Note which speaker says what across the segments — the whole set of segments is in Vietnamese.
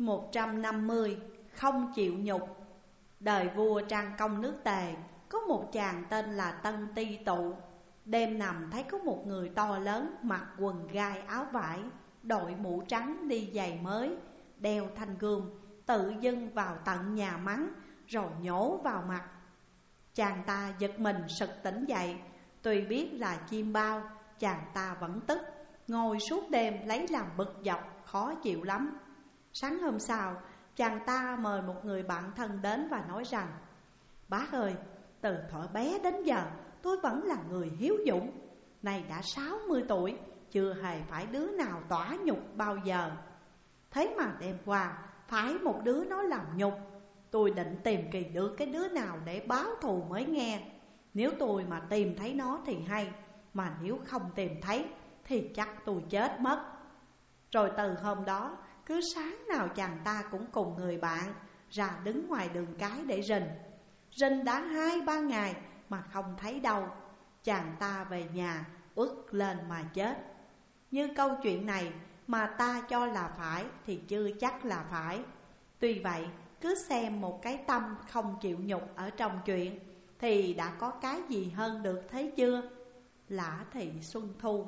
Speaker 1: 150. Không chịu nhục. Đời vua Trang Công nước Tề, có một chàng tên là Tân Ti Tụ. Đêm nằm thấy có một người to lớn, mặc quần gai áo vải, đội mũ trắng đi giày mới, đeo thanh gươm, tự dưng vào tận nhà mắng, rồi nhổ vào mặt. Chàng ta giật mình sực tỉnh dậy. Tuy biết là chim bao, chàng ta vẫn tức, ngồi suốt đêm lấy làm bực dọc, khó chịu lắm. Sáng hôm sau, chàng ta mời một người bạn thân đến và nói rằng: Bác ơi, từ thuở bé đến giờ tôi vẫn là người hiếu dũng. Này đã 60 tuổi, chưa hề phải đứa nào tỏa nhục bao giờ. Thế mà đêm qua phải một đứa nó làm nhục. Tôi định tìm kỳ được cái đứa nào để báo thù mới nghe. Nếu tôi mà tìm thấy nó thì hay, mà nếu không tìm thấy thì chắc tôi chết mất. Rồi từ hôm đó, cứ sáng nào chàng ta cũng cùng người bạn ra đứng ngoài đường cái để rình. Rình đã 2-3 ngày mà không thấy đâu. Chàng ta về nhà ức lên mà chết. Như câu chuyện này mà ta cho là phải thì chưa chắc là phải. Tuy vậy, cứ xem một cái tâm không chịu nhục ở trong chuyện thì đã có cái gì hơn được thấy chưa? Lã Thị Xuân Thu.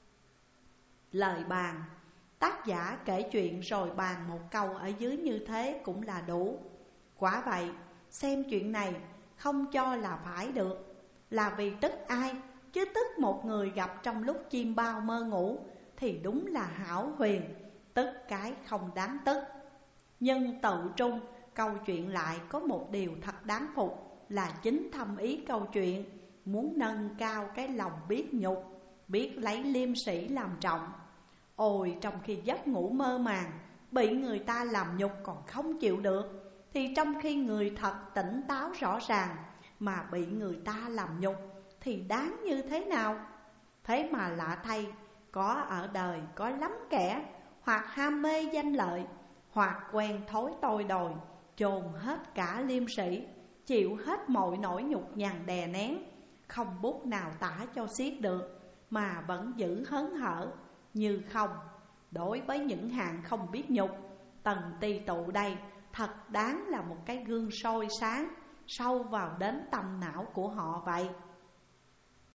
Speaker 1: Lời bàn. Tác giả kể chuyện rồi bàn một câu ở dưới như thế cũng là đủ. Quả vậy, xem chuyện này không cho là phải được. Là vì tức ai, chứ tức một người gặp trong lúc chim bao mơ ngủ thì đúng là hão huyền, tức cái không đáng tức. Nhưng tự trung, câu chuyện lại có một điều thật đáng phục là chính thâm ý câu chuyện muốn nâng cao cái lòng biết nhục, biết lấy liêm sĩ làm trọng. Ôi, trong khi giấc ngủ mơ màng, bị người ta làm nhục còn không chịu được, thì trong khi người thật tỉnh táo rõ ràng mà bị người ta làm nhục thì đáng như thế nào? Thế mà lạ thay, có ở đời có lắm kẻ hoặc ham mê danh lợi, hoặc quen thói tôi đòi, chôn hết cả liêm sĩ, chịu hết mọi nỗi nhục nhằn đè nén, không bút nào tả cho xiết được, mà vẫn giữ hớn hở như không. Đối với những hạng không biết nhục, Tần Ti Tụ đây thật đáng là một cái gương soi sáng sâu vào đến tâm não của họ vậy.